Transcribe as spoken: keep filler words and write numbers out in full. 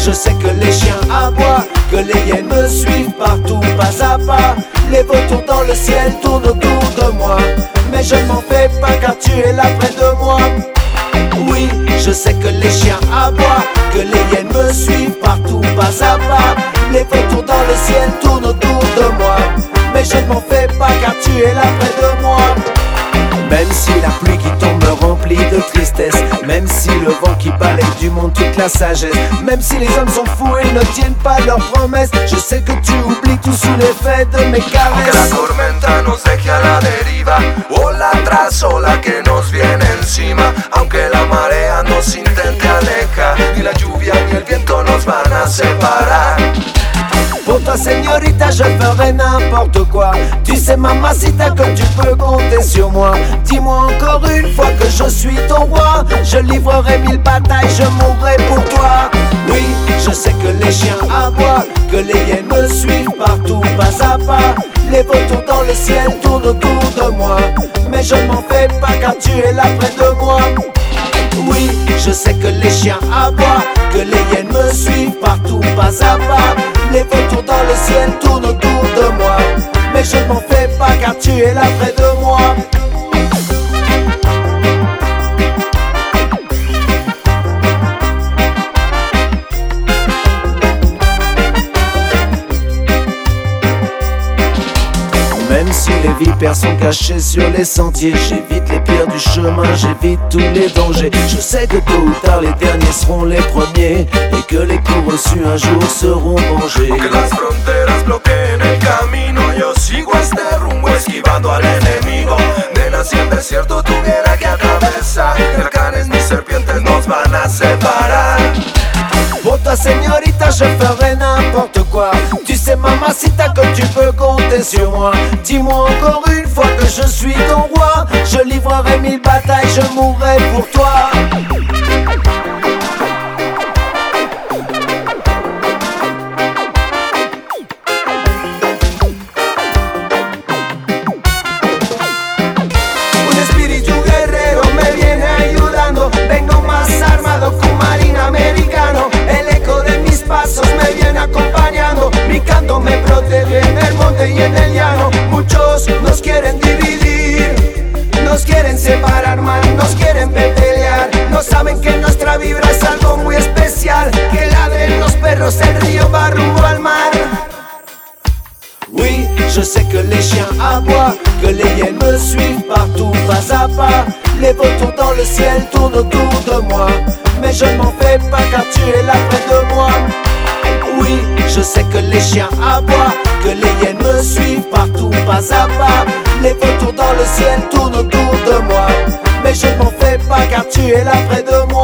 je sais que les chiens aboient, que les hyènes me suivent partout, pas à pas. Les vautours dans le ciel tournent autour de moi, mais je ne m'en fais pas car tu es là près de moi. Oui, je sais que les chiens aboient, que les hyènes me suivent partout, pas à pas. Les vautours dans le ciel tournent autour de moi, mais je ne m'en fais pas car tu es là près de moi. Même si la pluie qui tombe me remplit de tristesse, même si le vent qui balaye du monde toute la sagesse, même si les hommes sont fous et ne tiennent pas leurs promesses, je sais que tu oublies tout sous l'effet de mes caresses. Aunque la tormenta nos deje a la deriva, ola tras ola que nos viene encima, aunque la marea nos intente alejar, ni la lluvia ni el viento nos van a separar. Pour toi señorita je ferai n'importe quoi. Tu sais mamacita que tu peux compter sur moi. Dis-moi encore une fois que je suis ton roi. Je livrerai mille batailles, je mourrai pour toi. Oui, je sais que les chiens aboient, que les hyènes me suivent partout, pas à pas. Les vautours dans le ciel tournent autour de moi, mais je ne m'en fais pas car tu es là près de moi. Oui, je sais que les chiens aboient, que les hyènes me suivent partout, pas à pas. Les vautours dans le ciel tournent autour de moi, mais je ne m'en fais pas car tu es là près de moi. Même si les vipères sont cachées sur les sentiers, j'évite les pierres du chemin, j'évite tous les dangers. Je sais que tôt ou tard les derniers seront les premiers, et que les coups reçus un jour seront vengés. Aunque las fronteras bloqueen el camino, yo sigo este rumbo esquivando al enemigo. Nena, si el desierto tuviera que atravesar, huracanes ni serpientes nos van a separar. Pour toi señorita je ferai n'importe quoi. Tu sais mamacita que tu peux compter sur moi. Dis-moi encore une fois que je suis ton roi. Je livrerai mille batailles, je mourrai pour toi. Un espíritu guerrero me viene ayudando. Vengo más armado que un marín americano. Pasos me viene acompañando, mi canto me protege en el monte y en el llano. Muchos nos quieren dividir, nos quieren separar, man, nos quieren ver pelear. No saben que nuestra vibra es algo muy especial, que ladren los perros, el río va rumbo al mar. Oui, je sais que les chiens aboient, que les hyènes me suivent partout, pas à pas. Les vautours dans le ciel tournent autour de moi, mais je ne m'en fais pas car tu es là près de moi. Oui, je sais que les chiens aboient, que les hyènes me suivent partout, pas à pas. Les vautours dans le ciel tournent autour de moi, mais je ne m'en fais pas car tu es là près de moi.